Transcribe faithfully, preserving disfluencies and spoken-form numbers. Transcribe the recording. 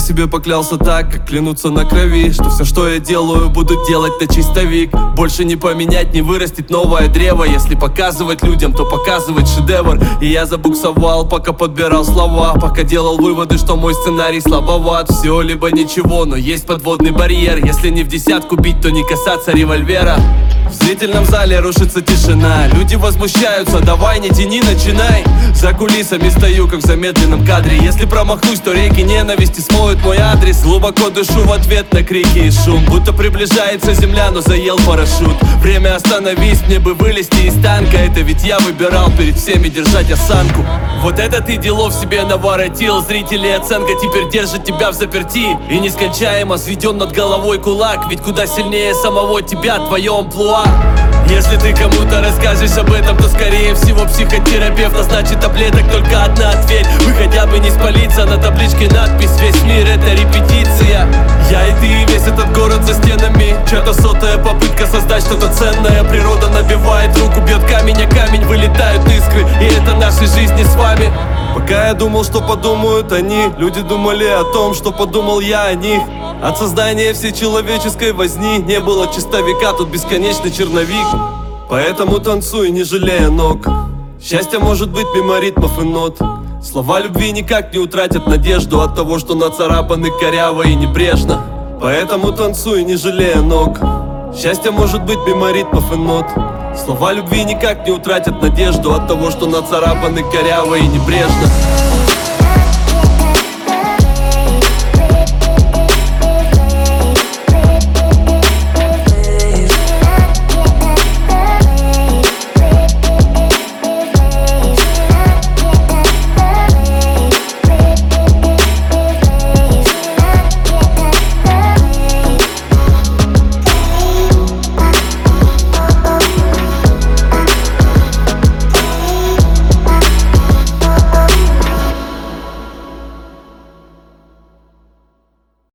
себе поклялся так, как клянуться на крови, что все, что я делаю, буду делать на чистовик. Больше не поменять, не вырастет новое древо. Если показывать людям, то показывать шедевр. И я забуксовал, пока подбирал слова, пока делал выводы, что мой сценарий слабоват. Все либо ничего, но есть подводный барьер. Если не в десятку бить, то не касаться револьвера. В зрительном зале рушится тишина, люди возмущаются, давай не тяни, начинай. За кулисами стою, как в замедленном кадре. Если промахнусь, то реки ненависти смоют мой адрес. Глубоко дышу в ответ на крики и шум, будто приближается земля, но заел парашют. Время остановись, мне бы вылезти из танка. Это ведь я выбирал перед всеми держать осанку. Вот это ты делов себе наворотил. Зрители оценка теперь держит тебя в заперти. И нескончаемо сведен над головой кулак. Ведь куда сильнее самого тебя твое амплуа. Если ты кому-то расскажешь об этом, то скорее всего психотерапевт назначит таблеток только одна. Ответь, вы хотя бы не спалиться, на табличке надпись: весь мир это репетиция. Я и ты, и весь этот город за стенами. Чья-то сотая попытка создать что-то ценное. Природа набивает руку, бьет камень, а камень вылетают искры. И это нашей жизни с вами. Пока я думал, что подумают они, люди думали о том, что подумал я о них. От создания всей человеческой возни не было чистовика, тут бесконечный черновик. Поэтому танцуй, не жалея ног. Счастье может быть мимо ритмов и нот. Слова любви никак не утратят надежду от того, что нацарапаны коряво и небрежно. Поэтому танцуй, не жалея ног. Счастье может быть мимо ритмов и нот. Слова любви никак не утратят надежду от того, что нацарапаны коряво и небрежно.